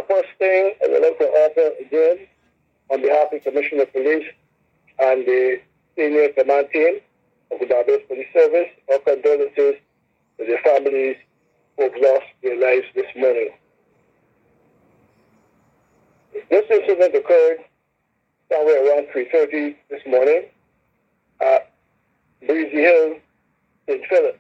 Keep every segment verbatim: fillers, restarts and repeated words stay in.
first thing, I would like to offer again, on behalf of the Commissioner of Police and the senior command team of the Barbados Police Service, our condolences to their families who have lost their lives this morning. This incident occurred somewhere around three thirty this morning at Breezy Hill, Saint Philip.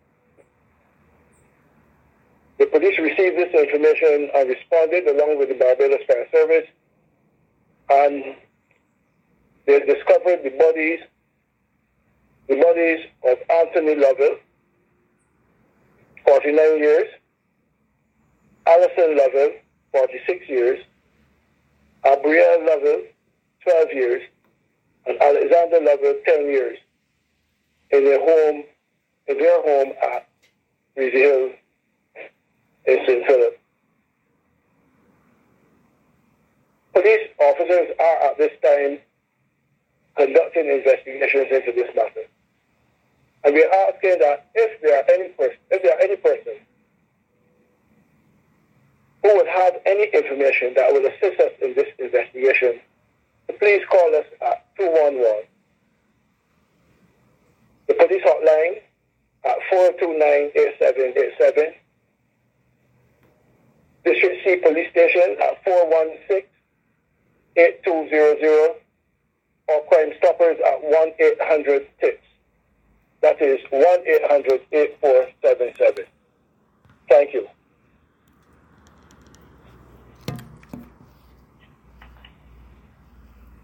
The police received this information and responded along with the Barbados Fire Service, and they discovered the bodies, the bodies of Anthony Lovell, forty-nine years, Alison Lovell, forty-six years, Abrielle Lovell, twelve years, and Alexander Lovell, ten years, in their home, in their home at Breezy Hill in Saint Philip. Police officers are at this time conducting investigations into this matter. And we are asking that if there are any person, if there are any person who would have any information that will assist us in this investigation, please call us at two one one. The police hotline at four two nine, eight seven eight seven. District C Police Station at four one six, eight two zero zero, or Crime Stoppers at one eight hundred TIPS. That is one eight hundred, eight four seven seven. Thank you.